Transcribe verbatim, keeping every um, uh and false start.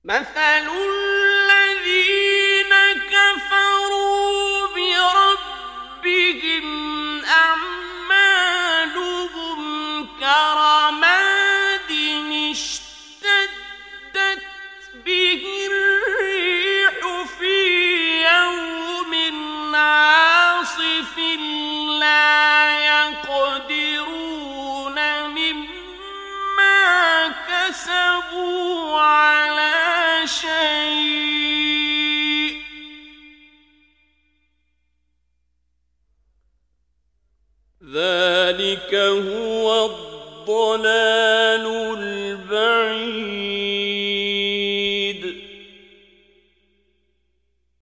مثل الذين كفروا بربهم أعمالهم كرماد اشتدت به الريح في يوم عاصف لا يقدرون مما كسبوا على شيء ذلك هو الضلال البعيد